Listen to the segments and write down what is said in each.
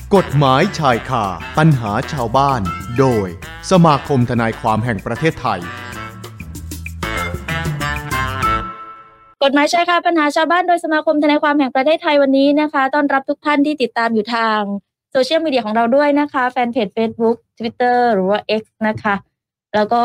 กฎหมายชายคาปัญหาชาวบ้านโดยสมาคมทนายความแห่งประเทศไทยกฎหมายชายคาปัญหาชาวบ้านโดยสมาคมทนายความแห่งประเทศไทยวันนี้นะคะต้อนรับทุกท่านที่ติดตามอยู่ทางโซเชียลมีเดียของเราด้วยนะคะแฟนเพจ Facebook Twitter หรือว่า X นะคะแล้วก็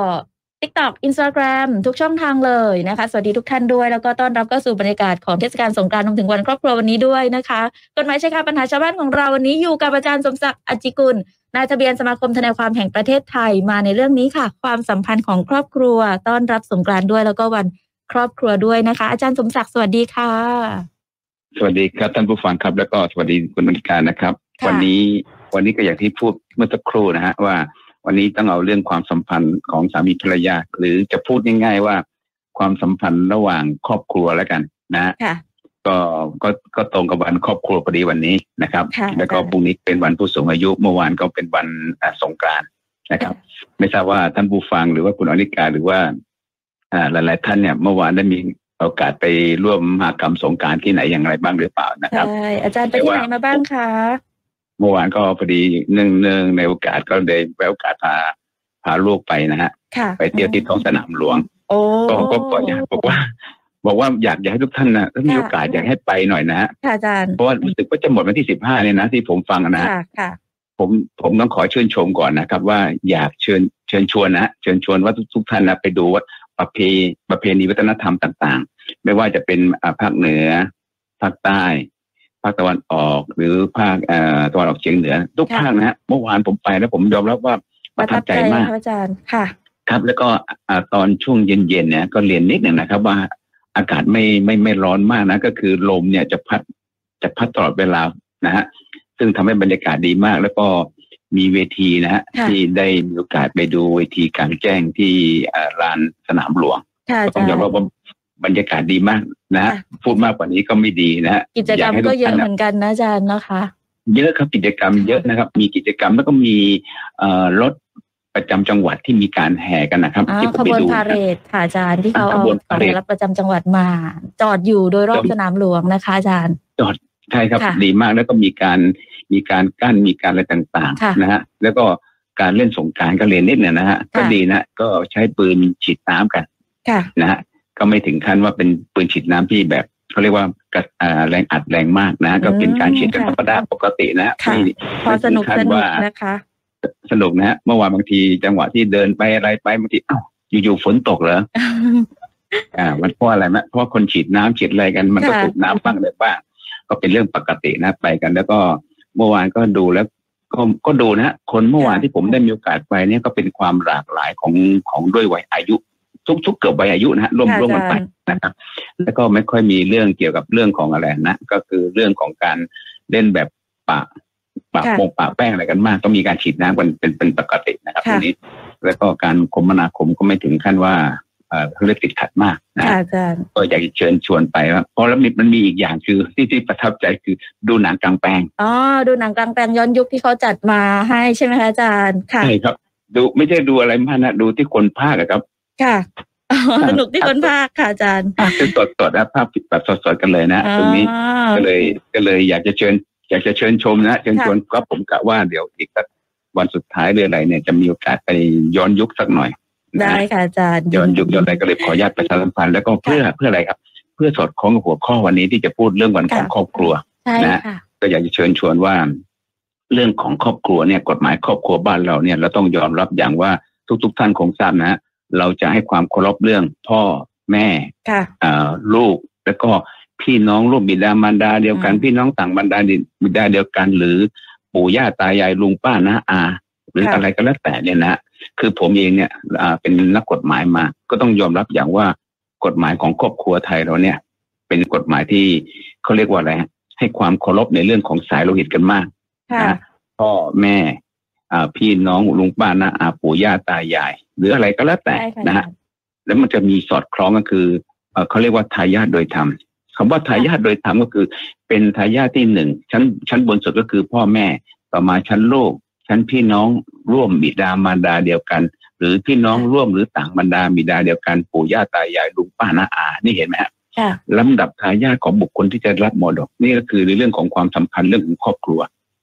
TikTok Instagram ทุกช่องทางเลยนะคะสวัสดีทุกท่านด้วยแล้วก็ต้อนรับเข้าสู่บรรยากาศของเทศกาลสงกรานต์รวมถึงวันครอบครัววันนี้ด้วยนะคะกฎหมายชายคาปัญหาชาวบ้านของเราวันนี้อยู่กับอาจารย์สมศักดิ์อจจิกุลนายทะเบียนสมาคมทนายความแห่งประเทศไทยมาในเรื่องนี้ค่ะความสัมพันธ์ของครอบครัวต้อนรับสงกรานต์ด้วยแล้วก็วันครอบครัวด้วยนะคะอาจารย์สมศักดิ์สวัสดีค่ะสวัสดีครับท่านผู้ฟังครับแล้วก็สวัสดีคุณมณิการนะครับวันนี้ก็อย่างที่พูดเมื่อสักครู่นะฮะว่าวันนี้ต้องเอาเรื่องความสัมพันธ์ของสามีภรรยาหรือจะพูดง่ายๆว่าความสัมพันธ์ระหว่างครอบครัวแล้วกันนะก็ตรงกับวันครอบครัวพอดีวันนี้นะครับแล้วก็พรุ่งนี้เป็นวันผู้สูงอายุเมื่อวานก็เป็นวันสงกรานต์นะครับไม่ทราบว่าท่านผู้ฟังหรือว่าคุณอนิกาหรือว่าหลายๆท่านเนี่ยเมื่อวานได้มีโอกาสไปร่วมมหกรรมสงกรานต์ที่ไหนอย่างไรบ้างหรือเปล่านะครับใช่อาจารย์ไปที่ไหนมาบ้างคะเมื่อวานก็พอดีเนื่องในโอกาสก็ได้แวะโอกาสพาลูกไปนะฮะไปเที่ยวที่ท้องสนามหลวงก็อยากบอกว่าอยากให้ทุกท่านนะถ้ามีโอกาสอยากให้ไปหน่อยนะฮะอาจารย์เพราะว่ารู้สึกว่าจะหมดวันที่15เนี่ยนะที่ผมฟังนะฮะผมต้องขอเชิญชมก่อนนะครับว่าอยากเชิญชวนนะเชิญชวนว่าทุกท่านนะไปดูว่าประเพณีวัฒนธรรมต่างๆไม่ว่าจะเป็นภาคเหนือภาคใต้ภาคตะวันออกหรือภาคตะวันออกเฉียงเหนือทุกภาคนะฮะเมื่อวานผมไปแล้วผมยอมรับว่าประทับใจมากอาจารย์ค่ะครับแล้วก็ตอนช่วงเย็นๆเนี่ยก็เรียนนิดหนึ่งนะครับว่าอากาศไม่ร้อนมากนะก็คือลมเนี่ยจะพัดตลอดเวลานะฮะซึ่งทำให้บรรยากาศดีมากแล้วก็มีเวทีนะฮะที่ได้มีโอกาสไปดูเวทีกลางแจ้งที่ลานสนามหลวงต้องยอมรับว่าบรรยากาศดีมากนะพูดมากกว่านี้ก็ไม่ดีนะฮะกิจกรรมก็เยอะเหมือนกันนะอาจารย์นะคะเยอะครับกิจกรรมเยอะนะครับมีกิจกรรมแล้วก็มีรถประจำจังหวัดที่มีการแห่กันนะครับที่ขบวนพาเหรดค่ะอาจารย์ที่เขาเอารถประจำจังหวัดมาจอดอยู่โดยรอบสนามหลวงนะคะอาจารย์จอดใช่ครับดีมากแล้วก็มีการกั้นมีการอะไรต่างๆนะฮะแล้วก็การเล่นสงกรานต์ก็เล่นนิดเนี่ยนะฮะก็ดีนะก็ใช้ปืนฉีดน้ำกันนะฮะก็ไม่ถึงขั้นว่าเป็นปืนฉีดน้ำที่แบบเขาเรียกว่าแรงอัดแรงมากนะก็เป็นการฉีดกันธรรมดาปกตินะพอสนุกนะคะสนุกนะฮะเมื่อวานบางทีจังหวะที่เดินไปอะไรไปบางทีอยู่ๆฝนตกเหรอมันเพราะอะไรไหมเพราะคนฉีดน้ำฉีดอะไรกันมันก็ตกน้ำบ้างเลยบ้างก็เป็นเรื่องปกตินะไปกันแล้วก็เมื่อวานก็ดูแล้วก็ดูนะคนเมื่อวานที่ผมได้มีโอกาสไปเนี่ยก็เป็นความหลากหลายของด้วยวัยอายุทุกเกือบวัยอายุนะฮะร่วมกันไปนะครับแล้วก็ไม่ค่อยมีเรื่องเกี่ยวกับเรื่องของอะไรนะก็คือเรื่องของการเล่นแบบปะแป้งอะไรกันมากต้องมีการฉีดน้ำกันเป็นปกตินะครับทีนี้แล้วก็การคมนาคมก็ไม่ถึงขั้นว่าเขาเรียกติดขัดมากนะก็อยากจะเชิญชวนไปว่าเพราะแล้วมันมีอีกอย่างคือที่ประทับใจคือดูหนังกลางแปลงดูหนังกลางแปลงย้อนยุคที่เขาจัดมาให้ใช่ไหมคะอาจารย์ค่ะใช่ครับดูไม่ใช่ดูอะไรมากนะดูที่คนพากย์ครับค่ะสนุกที่คนพากย์ค่ะอาจารย์คือสดนะภาพแบบสดกันเลยนะตรงนี้ก็เลยอยากจะเชิญชมนะเชิญชวนก็ผมกะว่าเดี๋ยวอีกสักวันสุดท้ายเรื่องอะไรเนี่ยจะมีโอกาสไปย้อนยุคสักหน่อยได้ค่ะอาจารย์ย้อนยุคย้อนอะไรก็เลยขออนุญาตประชาสัมพันธ์แล้วก็เพื่ออะไรครับเพื่อสอดคล้องกับหัวข้อวันนี้ที่จะพูดเรื่องวันของครอบครัวนะก็อยากจะเชิญชวนว่าเรื่องของครอบครัวเนี่ยกฎหมายครอบครัวบ้านเราเนี่ยเราต้องยอมรับอย่างว่าทุกท่านคงทราบนะเราจะให้ความเคารพเรื่องพ่อแม่ลูกแล้วก็พี่น้องร่วมบิดามารดาเดียวกันพี่น้องต่างบิดาเดียวกันหรือปู่ย่าตายายลุงป้าน้าอาหรืออะไรก็แล้วแต่เนี่ยนะคือผมเองเนี่ยเป็นนักกฎหมายมาก็ต้องยอมรับอย่างว่ากฎหมายของครอบครัวไทยเราเนี่ยเป็นกฎหมายที่เขาเรียกว่าอะไรให้ความเคารพในเรื่องของสายโลหิตกันมากนะพ่อแม่พี่น้องลุงป้าน้าอาปู่ย่าตายายหรืออะไรก็แล้วแต่นะฮะแล้วมันจะมีสอดคล้องก็คือเขาเรียกว่าทายาทโดยธรรมคำว่าทายาทโดยธรรมก็คือเป็นทายาทที่หนึ่งชั้นบนสุดก็คือพ่อแม่ต่อมาชั้นลูกชั้นพี่น้องร่วมบิดามารดาเดียวกันหรือพี่น้องร่วมหรือต่างบรรดาบิดาเดียวกันปู่ย่าตายายลุงป้าน้าอานี่เห็นไหมฮะลำดับทายาทของบุคคลที่จะรับมรดกนี่ก็คือในเรื่องของความสัมพันธ์เรื่องของครอบครัว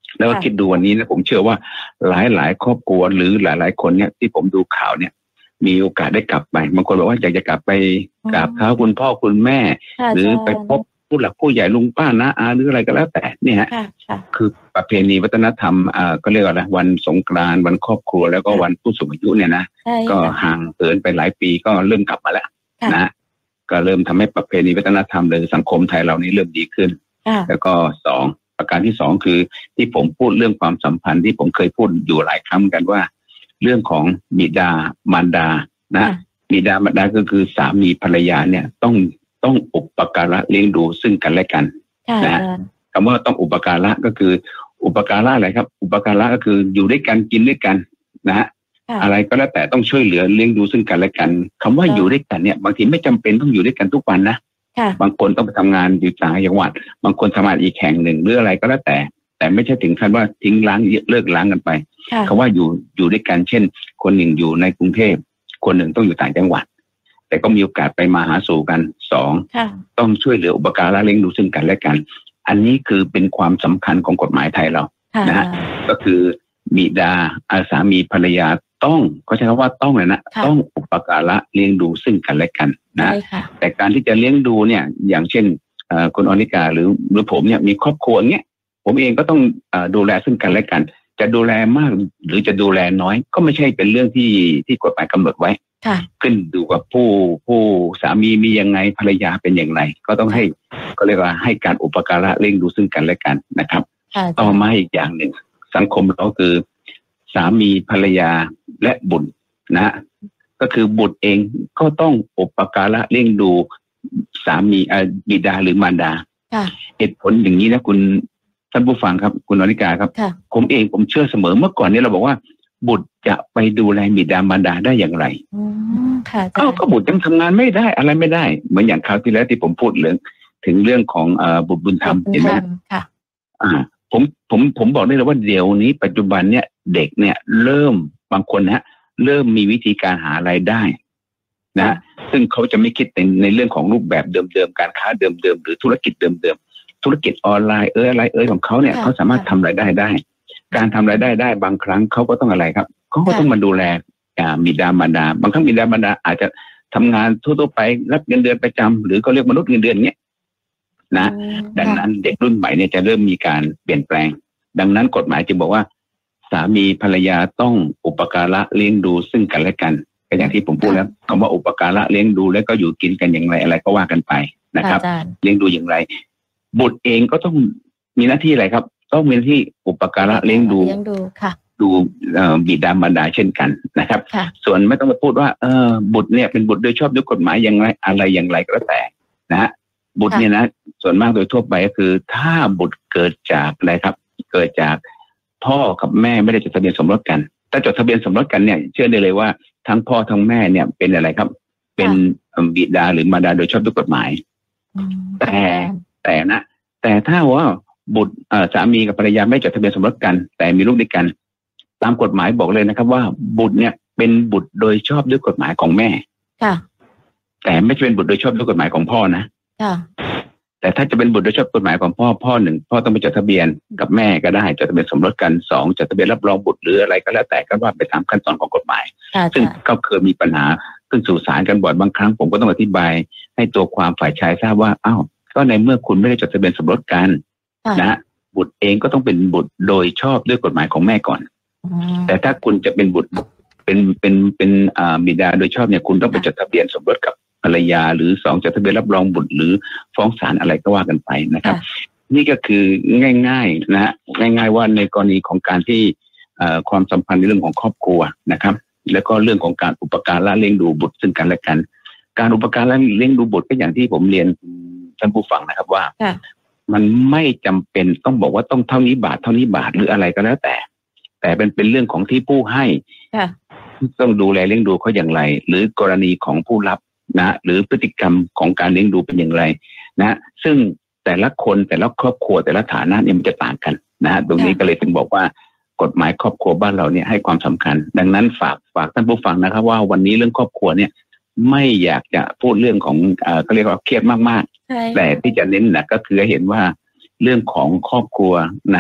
แล้วก็คิดดูวันนี้นะผมเชื่อว่าหลายครอบครัวหรือหลายคนเนี่ยที่ผมดูข่าวเนี่ยมีโอกาสได้กลับไปบางคนบอกว่าอยากจะกลับไปกราบเท้าคุณพ่อคุณแม่หรือไปพบผู้หลักผู้ใหญ่ลุงป้าน้าอาหรืออะไรก็แล้วแต่เนี่ยฮะคือประเพณีวัฒนธรรมก็เรียกว่าอะไรวันสงกรานต์วันครอบครัวแล้วก็วันผู้สูงอายุเนี่ยนะก็ห่างเหินไปหลายปีก็เริ่มกลับมาแล้วนะก็เริ่มทำให้ประเพณีวัฒนธรรมหรือสังคมไทยเรานี้เริ่มดีขึ้นแล้วก็ประการที่สองคือที่ผมพูดเรื่องความสัมพันธ์ที่ผมเคยพูดอยู่หลายครั้งกันว่าเรื่องของบิดามารดานะบิดามารดาก็คือสามีภรรยาเนี่ยต้องอุปการะเลี้ยงดูซึ่งกันและกันนะคำว่าต้องอุปการะก็คืออุปการะอะไรครับอุปการะก็คืออยู่ด้วยกันกินด้วยกันนะฮะอะไรก็แล้วแต่ต้องช่วยเหลือเลี้ยงดูซึ่งกันและกันคำว่าอยู่ด้วยกันเนี่ยบางทีไม่จำเป็นต้องอยู่ด้วยกันทุกวันนะบางคนต้องไปทำงานอยู่ต่างจังหวัดบางคนทำงานอีกแห่งหนึ่งหรืออะไรก็แล้วแต่ไม่ใช่ถึงขั้นว่าทิ้งล้างเลิกล้างกันไปคำว่าอยู่ด้วยกันเช่นคนหนึ่งอยู่ในกรุงเทพคนหนึ่งต้องอยู่ต่างจังหวัดแต่ก็มีโอกาสไปมาหาสู่กันสองต้องช่วยเหลืออุปการะเลี้ยงดูซึ่งกันและกันอันนี้คือเป็นความสำคัญของกฎหมายไทยเรานะฮะก็คือบิดาสามีภรรยาต้องเขาใช้คำว่าต้องเลยนะต้องอุปการะเลี้ยงดูซึ่งกันและกันนะแต่การที่จะเลี้ยงดูเนี่ยอย่างเช่นคุณอนิกาหรือผมเนี่ยมีครอบครัวเงี้ยผมเองก็ต้องดูแลซึ่งกันและกันจะดูแลมากหรือจะดูแลน้อยก็ไม่ใช่เป็นเรื่องที่กฎหมายกำหนดไว้ขึ้นดูกับผู้สามีมียังไงภรรยาเป็นอย่างไรก็ต้องให้ก็เรียกว่าให้การอุปการะเลี้ยงดูซึ่งกันและกันนะครับต่อมาอีกอย่างหนึ่งสังคมเราคือสามีภรรยาและบุตรนะก็คือบุตรเองก็ต้องอุปการะเลี้ยงดูสามีบิดาหรือมารดาเหตุผลอย่างนี้นะคุณท่านผู้ฟังครับคุณอนิกาครับผมเชื่อเสมอเมื่อก่อนนี้เราบอกว่าบุตรจะไปดูแลบิดามารดาได้อย่างไรก็บุตรยังทำงานไม่ได้อะไรไม่ได้เหมือนอย่างคราวที่แล้วที่ผมพูดถึงเรื่องของบุตรบุญธรรมเห็นไหมผมบอกได้เลยว่าเดี๋ยวนี้ปัจจุบันเนี่ยเด็กเนี่ยเริ่มบางคนนะเริ่มมีวิธีการหารายได้นะซึ่งเขาจะไม่คิดในเรื่องของรูปแบบเดิมๆการค้าเดิมๆหรือธุรกิจเดิมๆธุรกิจออนไลน์อะไรของเขาเนี่ยเขาสามารถทำรายได้ได้การทำรายได้ได้บางครั้งเขาก็ต้องอะไรครับเขาก็ต้องมาดูแลบิดามารดาบางครั้งบิดามารดาอาจจะทำงานทั่วๆไปรับเงินเดือนประจำหรือก็เรียกมนุษย์เงินเดือนเนี้ยนะดังนั้นเด็กรุ่นใหม่เนี่ยจะเริ่มมีการเปลี่ยนแปลงดังนั้นกฎหมายจึงบอกว่าสามีภรรยาต้องอุปการะเลี้ยงดูซึ่งกันและกันก็อย่างที่ผมพูดแล้วคำว่าอุปการะเลี้ยงดูแล้วก็อยู่กินกันอย่างไรอะไรก็ว่ากันไปนะครับเลี้ยงดูอย่างไรบุตรเองก็ต้องมีหน้าที่อะไรครับต้องมีหน้าที่อุปการะเลี้ยงดูค่ะดูบิดามารดาเช่นกันนะครับส่วนไม่ต้องมาพูดว่าบุตรเนี่ยเป็นบุตรโดยชอบด้วยกฎหมายอย่างไรอะไรอย่างไรก็แล้วแต่นะฮะบุตรเนี่ยนะส่วนมากโดยทั่วไปก็คือถ้าบุตรเกิดจากอะไรครับเกิดจากพ่อกับแม่ไม่ได้จดทะเบียนสมรสกันถ้าจดทะเบียนสมรสกันเนี่ยเชื่อได้เลยว่าทั้งพ่อทั้งแม่เนี่ยเป็นอะไรครับเป็นบิดาหรือมารดาโดยชอบด้วยกฎหมายแต่ถ้าว่าบุตรสามีกับภรรยาไม่จดทะเบียนสมรสกันแต่มีลูกด้วยกันตามกฎหมายบอกเลยนะครับว่าบุตรเนี่ยเป็นบุตรโดยชอบด้วยกฎหมายของแม่แต่ไม่ใช่เป็นบุตรโดยชอบด้วยกฎหมายของพ่อนะแต่ถ้าจะเป็นบุตรโดยชอบกฎหมายของพ่อหนึ่งพ่อต้องไปจดทะเบียนกับแม่ก็ได้จดทะเบียนสมรสกันสองจดทะเบียนรับรองบุตรหรืออะไรก็แล้วแต่ก็ว่าไปตามขั้นตอนของกฎหมายซึ่งก็เคยมีปัญหาขึ้นสู่ศาลกันบ่อยบางครั้งผมก็ต้องอธิบายให้ตัวความฝ่ายชายทราบว่าอ้าวก็ในเมื่อคุณไม่ได้จดทะเบียนสมรสกันนะบุตรเองก็ต้องเป็นบุตรโดยชอบด้วยกฎหมายของแม่ก่อนแต่ถ้าคุณจะเป็นบุตรเป็นบิดาโดยชอบเนี่ยคุณต้องไปจดทะเบียนสมรสกับภรรยาหรือสองจดทะเบียนรับรองบุตรหรือฟ้องศาลอะไรก็ว่ากันไปนะครับนี่ก็คือง่ายๆนะฮะง่ายๆว่าในกรณีของการที่ความสัมพันธ์ในเรื่องของครอบครัวนะครับแล้วก็เรื่องของการอุปการะเลี้ยงดูบุตรซึ่งกันและกันการอุปการะเลี้ยงดูบุตรก็อย่างที่ผมเรียนท่านผู้ฟังนะครับว่ามันไม่จำเป็นต้องบอกว่าต้องเท่านี้บาทหรืออะไรก็แล้วแต่เป็นเรื่องของที่ผู้ให้ต้องดูแลเลี้ยงดูเขาอย่างไรหรือกรณีของผู้รับนะหรือพฤติกรรมของการเลี้ยงดูเป็นอย่างไรนะซึ่งแต่ละคนแต่ละครอบครัวแต่ละฐานะเนี่ยมันจะต่างกันนะตรงนี้ก็เลยถึงบอกว่ากฎหมายครอบครัวบ้านเราเนี่ยให้ความสำคัญดังนั้นฝากท่านผู้ฟังนะครับว่าวันนี้เรื่องครอบครัวเนี่ยไม่อยากจะพูดเรื่องของเขาเรียกว่าเครียดมากๆแต่ที่จะเน้นนะก็คือเห็นว่าเรื่องของครอบครัวนะ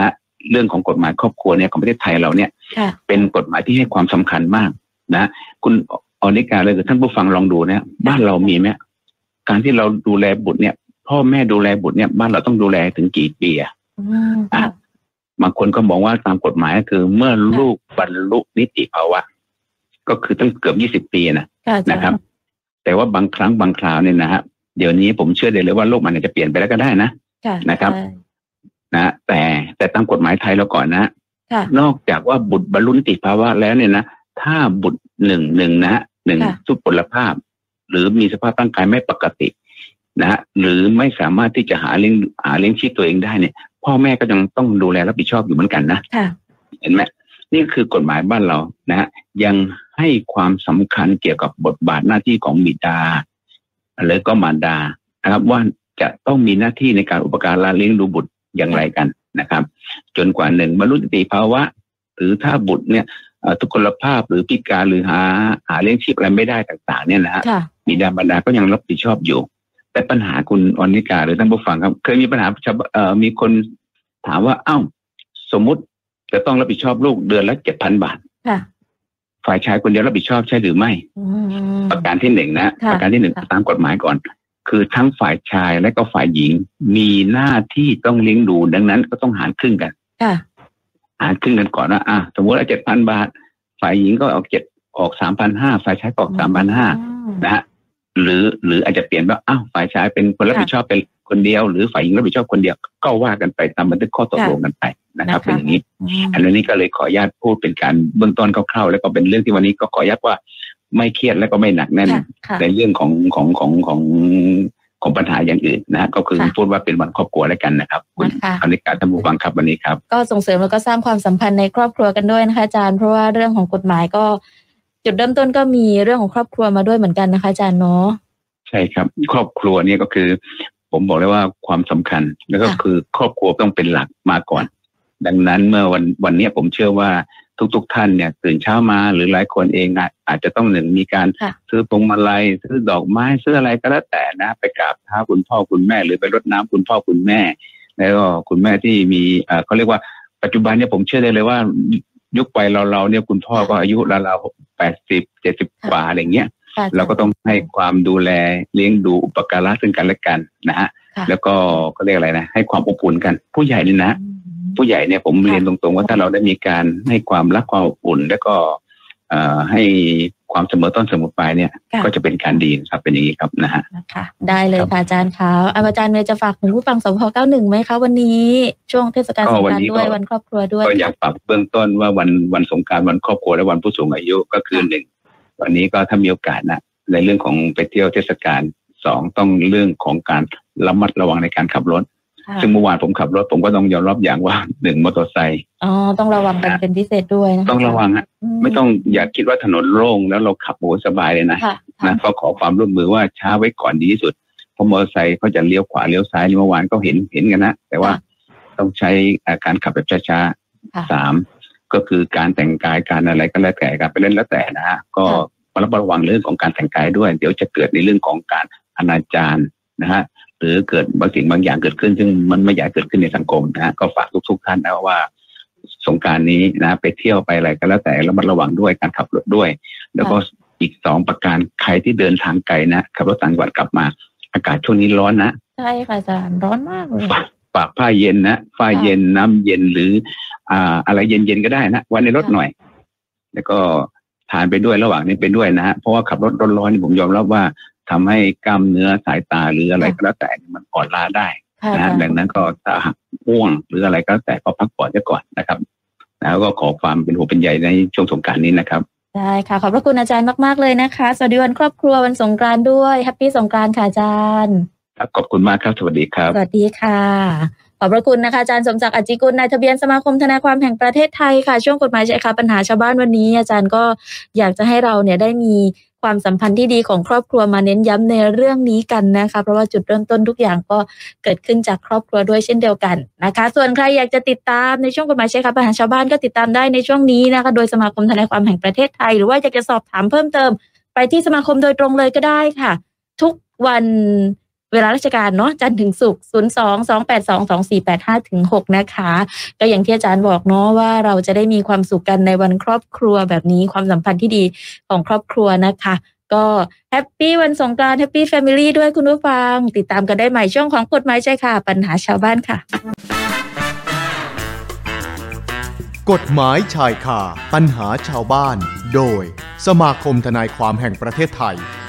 เรื่องของกฎหมายครอบครัวเนี่ยของประเทศไทยเราเนี่ยเป็นกฎหมายที่ให้ความสำคัญมากนะคุณอนิกาเลยท่านผู้ฟังลองดูนะบ้านเรามีไหมการที่เราดูแลบุตรเนี่ยพ่อแม่ดูแลบุตรเนี่ยบ้านเราต้องดูแลถึงกี่ปีบางคนก็บอกว่าตามกฎหมายก็คือเมื่อลูกบรรลุนิติภาวะก็คือต้องเกือบ20 ปีนะครับแต่ว่าบางครั้งบางคราวเนี่ยนะฮะเดี๋ยวนี้ผมเชื่อเลยว่าโลกมันอาจจะเปลี่ยนไปแล้วก็ได้นะครับนะแต่ตามกฎหมายไทยเราก่อนนะนอกจากว่าบุตรบรรลุนิติภาวะแล้วเนี่ยนะถ้าบุตรหนึ่งทุพพลภาพหรือมีสภาพร่างกายไม่ปกตินะหรือไม่สามารถที่จะหาเลี้ยงชีพตัวเองได้เนี่ยพ่อแม่ก็ยังต้องดูแลรับผิดชอบอยู่เหมือนกันนะเห็นไหมนี่คือกฎหมายบ้านเรานะฮะยังให้ความสำคัญเกี่ยวกับบทบาทหน้าที่ของบิดาหรือก็มารดานะครับว่าจะต้องมีหน้าที่ในการอุปการะเลี้ยงดูบุตรอย่างไรกันนะครับจนกว่า1บรรลุนิติภาวะหรือถ้าบุตรเนี่ยทุพพลภาพหรือพิการหรือหาเลี้ยงชีพอะไรไม่ได้ต่างๆเนี่ยนะฮะบิดามารดาก็ยังรับผิดชอบอยู่แต่ปัญหาคุณอนิกาหรือท่านผู้ฟังครับเคยมีปัญหามีคนถามว่าสมมุติจะต้องรับผิดชอบลูกเดือนละ 7,000 บาทฝ่ายชายคนเดียวรับผิดชอบใช่หรือไม่ประการที่1นะประการที่1ตามกฎหมายก่อนคือทั้งฝ่ายชายและก็ฝ่ายหญิงมีหน้าที่ต้องเลี้ยงดูดังนั้นก็ต้องหารครึ่งกันหารครึ่งกันก่อนว่าสมมติว่า 7,000 บาทฝ่ายหญิงก็ออก 3,500 ฝ่ายชายก็ออก 3,500 นะฮะหรืออาจจะเปลี่ยนว่าฝ่ายชายเป็นคนรับผิดชอบเป็นคนเดียวหรือฝ่ายหญิงรับผิดชอบคนเดียวก็ว่ากันไปตามบันทึกข้อตกลงกันไปนะครับเป็นอย่างนี้อันนี้ก็เลยขออนุญาตพูดเป็นการเบื้องต้นคร่าวๆแล้วก็เป็นเรื่องที่วันนี้ก็ขออนุญาตว่าไม่เครียดและก็ไม่หนักแน่นในเรื่องของปัญหาอย่างอื่นนะก็คือพูดว่าเป็นวันครอบครัวแล้วกันนะครับคุณอนิกาท่านผู้ฟังครับวันนี้ครับก็ส่งเสริมแล้วก็สร้างความสัมพันธ์ในครอบครัวกันด้วยนะคะอาจารย์เพราะว่าเรื่องของกฎหมายก็จุดเริ่มต้นก็มีเรื่องของครอบครัวมาด้วยเหมือนกันนะคะอาจารย์เนาะใช่ครับครอบครัวเนี่ยก็คือผมบอกเลยว่าความสำคัญแล้วก็คือครอบครัวต้องเป็นหลักมาก่อนดังนั้นเมื่อวันนี้ผมเชื่อว่าทุกท่านเนี่ยตื่นเช้ามาหรือหลายคนเองอาจจะต้องมีการซื้อพวงมาลัยซื้อดอกไม้ซื้ออะไรก็แล้วแต่นะไปกราบเท้าคุณพ่อคุณแม่หรือไปรดน้ำคุณพ่อคุณแม่แล้วก็คุณแม่ที่มีเขาเรียกว่าปัจจุบันเนี่ยผมเชื่อได้เลยว่ายุควัยเราเนี่ยคุณพ่อก็อายุราวๆ80-70 กว่าอะไรเงี้ยเราก็ต้องให้ความดูแลเลี้ยงดูอุปการะซึ่งกันและกันนะฮะแล้วก็เรียกอะไรนะให้ความอบอุ่นกันผู้ใหญ่นี่นะผู้ใหญ่เนี่ยผมเรียนตรงๆว่าถ้าเราได้มีการให้ความรักความอบอุ่นแล้วก็ให้ความเสมอต้นเสมอปลายเนี่ยก็จะเป็นการดีครับเป็นอย่างนี้ครับนะฮะค่ะได้เลยค่ะอาจารย์คะอาจารย์เลยจะฝากถึงผู้ฟังสพ91ไหมคะวันนี้ช่วงเทศกาลสงกรานต์ด้วยวันครอบครัวด้วยก็อยากฝากเบื้องต้นว่าวันสงกรานต์วันครอบครัวและวันผู้สูงอายุก็คือ1วันนี้ก็ถ้ามีโอกาสนะในเรื่องของไปเที่ยวเทศกาล2ต้องเรื่องของการระมัดระวังในการขับรถซึ่งเมื่อวานผมขับรถผมก็ต้องยอมรับอย่างว่า1มอเตอร์ไซค์ต้องระวังกันเป็นพิเศษด้วยนะต้องระวังไม่ต้องอย่าคิดว่าถนนโล่งแล้วเราขับสบายเลยนะก็ขอความร่วมมือว่าช้าไว้ก่อนดีที่สุดเพราะมอเตอร์ไซค์เขาจะเลี้ยวขวาเลี้ยวซ้ายเมื่อวานก็เห็นกันนะแต่ว่าต้องใช้การขับแบบช้าๆ3ก็คือการแต่งกายการอะไรก็แล้วแต่การไปเล่นแล้วแต่นะฮะก็ระวังเรื่องของการแต่งกายด้วยเดี๋ยวจะเกิดในเรื่องของการอนาจารนะฮะหรือเกิดบางสิ่งบางอย่างเกิดขึ้นซึ่งมันไม่อยากเกิดขึ้นในสังคมนะฮะก็ฝากทุกท่านนะว่าสงกรานต์นี้นะไปเที่ยวไปอะไรก็แล้วแต่ระมัดระวังด้วยการขับรถด้วยแล้วก็อีก2ประการใครที่เดินทางไกลนะขับรถต่างจังหวัดกลับมาอากาศช่วงนี้ร้อนนะใช่ค่ะอาจารย์ร้อนมากเลยฝากผ้าเย็นนะผ้าเย็นน้ำเย็นหรืออะไรเย็นๆก็ได้นะไว้ในรถหน่อยแล้วก็ทานไปด้วยระหว่างนี้ไปด้วยนะฮะเพราะว่าขับรถร้อนๆนี่ผมยอมรับว่าทำให้กล้ามเนื้อสายตาหรืออะไรก็แล้วแต่มันอ่อนล้าได้นะดังนั้นก็ถ้าง่วงหรืออะไรก็แล้วแต่ก็พักผ่อนก่อนนะครับแล้วก็ขอความเป็นห่วงเป็นใยในช่วงสงกรานต์นี้นะครับได้ค่ะขอบพระคุณอาจารย์มากๆเลยนะคะสวัสดีวันครอบครัววันสงกรานต์ด้วยแฮปปี้สงกรานต์ค่ะอาจารย์ครับขอบคุณมากครับสวัสดีครับสวัสดีค่ะขอบพระคุณนะคะอาจารย์สมศักดิ์ อจจิกุลนายทะเบียนสมาคมทนายความแห่งประเทศไทยค่ะช่วงกฎหมายชายคาปัญหาชาวบ้านวันนี้อาจารย์ก็อยากจะให้เราเนี่ยได้มีความสัมพันธ์ที่ดีของครอบครัวมาเน้นย้ำในเรื่องนี้กันนะคะเพราะว่าจุดเริ่มต้นทุกอย่างก็เกิดขึ้นจากครอบครัวด้วยเช่นเดียวกันนะคะส่วนใครอยากจะติดตามในช่วงกฎหมายชายคาปัญหาชาวบ้านก็ติดตามได้ในช่วงนี้นะคะโดยสมาคมทนายความแห่งประเทศไทยหรือว่าอยากจะสอบถามเพิ่มเติมไปที่สมาคมโดยตรงเลยก็ได้ค่ะทุกวันเวลาราชการเนาะจันทร์ถึงศุกร์02-282-2485-6นะคะก็อย่างที่อาจารย์บอกเนาะว่าเราจะได้มีความสุขกันในวันครอบครัวแบบนี้ความสัมพันธ์ที่ดีของครอบครัวนะคะก็แฮปปี้วันสงกรานต์แฮปปี้แฟมิลี่ด้วยคุณผู้ฟังติดตามกันได้ใหม่ช่วงของกฎหมายชายคาปัญหาชาวบ้านค่ะกฎหมายชายคาปัญหาชาวบ้านโดยสมาคมทนายความแห่งประเทศไทย